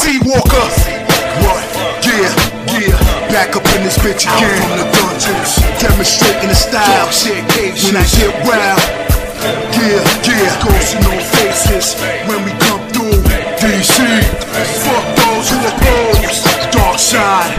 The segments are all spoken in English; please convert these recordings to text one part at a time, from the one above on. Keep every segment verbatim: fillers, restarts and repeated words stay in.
Seawalker. What? Yeah, yeah. Back up in this bitch again. Out from the dungeons, demonstrating the style. When I get wild. Yeah, yeah. Ghosts in no faces when we come through D C. Fuck those who oppose. Dark side.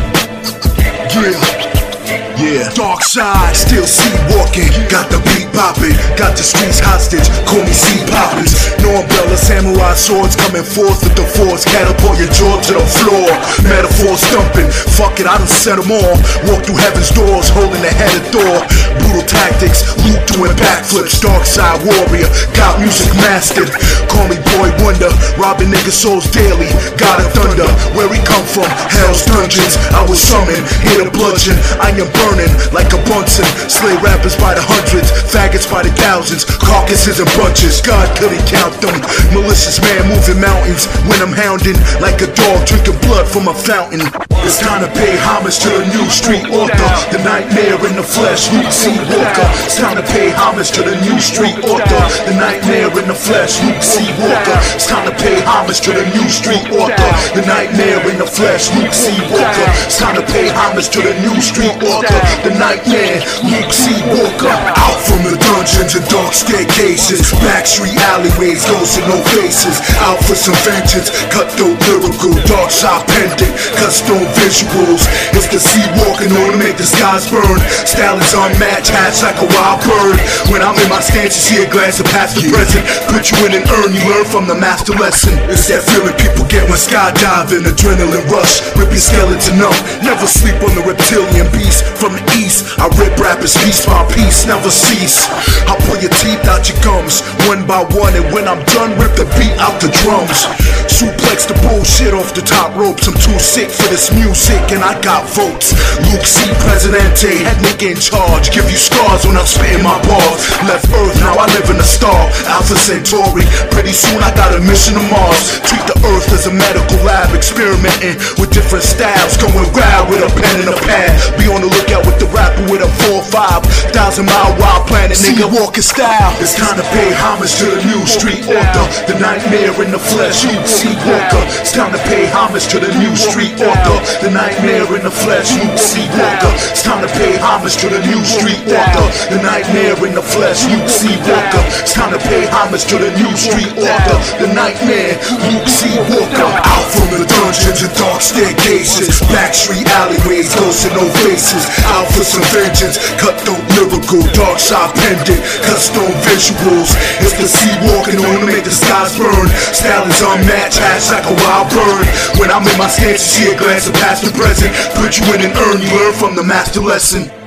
Yeah. Yeah, dark side, still sea walking, got the beat popping, got the streets hostage, call me sea poppins. No umbrella, samurai swords coming forth with the force, catapult your jaw to the floor. Metaphor stumping, fuck it, I done set them all. Walk through heaven's doors, holding the head of Thor. Brutal tactics, Luke doing backflips, dark side warrior, got music mastered. Call me Boy Wonder, robbing niggas' souls daily. God of thunder, where we come from, hell's dungeons. I was summoned, here to bludgeon. I am burning like a Bunsen. Slay rappers by the hundreds, faggots by the thousands, carcasses and bunches. God couldn't count them. Malicious man moving mountains when I'm hounding like a dog drinking blood from a fountain. It's time to pay homage to the new street author, the nightmare in the flesh, Luke Seawalker. It's time to pay homage to the new street author, the nightmare in the flesh, Luke Seawalker. It's time to pay homage to the new street author, the nightmare in the flesh, Luke Seawalker. It's time to pay homage to the new street author, the nightmare, Luke Seawalker. Out from the dungeons and dark staircases, backstreet alleyways, ghosts and no faces. Out for some vengeance, cutthroat lyrical, dark side pendant, custom visuals. It's the sea walking on to make the skies burn. Style is unmatched, hatch like a wild bird. When I'm in my stance, you see a glance of past the present. Put you in an urn, you learn from the master lesson. It's that feeling people get when skydiving, adrenaline rush, rip your skeleton up. Never sleep on the reptilian beast. From the east, I rip rappers piece by piece, never cease. I pull your teeth out your gums, one by one, and when I'm done, rip the beat out the drums. Suplex the bullshit off the top ropes. I'm too sick for this music and I got votes. Luke C. Presidente, head nigga in charge. Give you scars when I'm spitting my bars. Left Earth, now I live in a star, Alpha Centauri. Pretty soon I got a mission to Mars. Treat the Earth as a medical lab, experimenting with different styles. Going wild with a pen and a pad. Be on the lookout with the rapper with a four five thousand mile wild planet, nigga. Walking style. It's time to pay homage to the new street author, the nightmare in the flesh, Luke Seawalker. It's time to pay homage to the new street author, the nightmare in the flesh, Luke Seawalker. It's time to pay homage to the new street author, the nightmare in the flesh, Luke Seawalker. It's time to pay homage to the new street author, the nightmare, Luke Seawalker. Out from the dungeons and dark staircases, backstreet alleyways, ghosts and no faces. Out for some vengeance, cutthroat lyrical, dark side pendant, custom visuals. It's the sea walking on to make the skies burn. Style is unmatched, hatch like a wild bird. When I'm in my stance, you see a glance of past the present. Put you in an urn, you learn from the master lesson.